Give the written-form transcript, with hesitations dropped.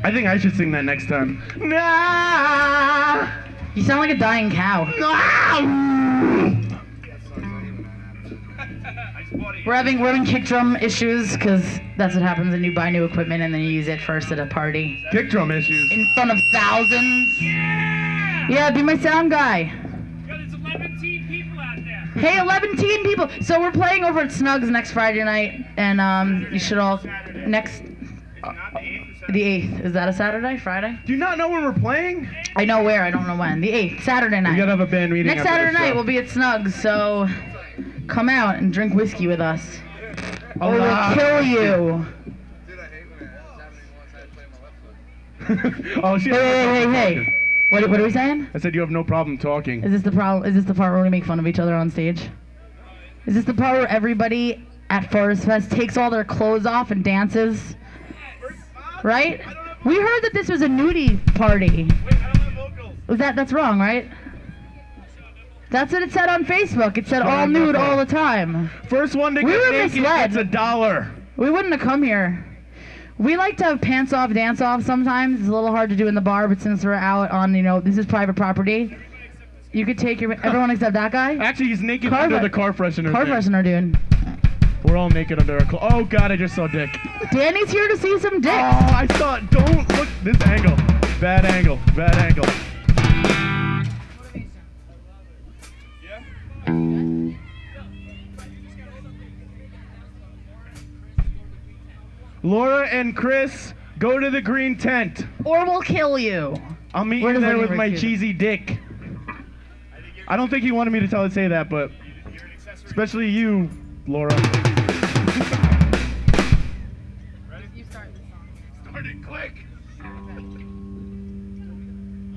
I think I should sing that next time. Nah. You sound like a dying cow. We're having kick drum issues because that's what happens when you buy new equipment and then you use it first at a party. Kick drum issues. In front of thousands. Yeah, be my sound guy. There's 11 people out there. Hey, 11 people. So we're playing over at Snugs next Friday night, and you should all next. The 8th. Is that a Saturday? Friday? Do you not know when we're playing? I know where. I don't know when. The 8th. Saturday night. We gotta have a band meeting. Next Saturday night we'll be at Snugs, so come out and drink whiskey with us. Or we'll kill you. Dude, I hate when it happens to my left foot. Oh shit. Hey. What are we saying? I said you have no problem talking. Is this the problem? Is this the part where we make fun of each other on stage? Is this the part where everybody at Forest Fest takes all their clothes off and dances? Right? We heard that this was a nudie party. Wait, I don't have vocals. That's wrong, right? That's what it said on Facebook. It said all nude all the time. First one to We get were naked misled. gets $1. We wouldn't have come here. We like to have pants off, dance off sometimes. It's a little hard to do in the bar, but since we're out on, this is private property, you could take everyone except that guy? Actually, he's naked Car under fre- the car freshener. Car thing. freshener, dude. We're all naked under our clothes. Oh god, I just saw dick. Danny's here to see some dick. Oh, I saw it. Don't look this angle. Bad angle. Bad angle. Laura and Chris, go to the green tent. Or we'll kill you. I'll meet Where you does there that with even my recruit? cheesy dick. I don't think he wanted me to say that, but especially you, Laura. You start this song. Start it quick.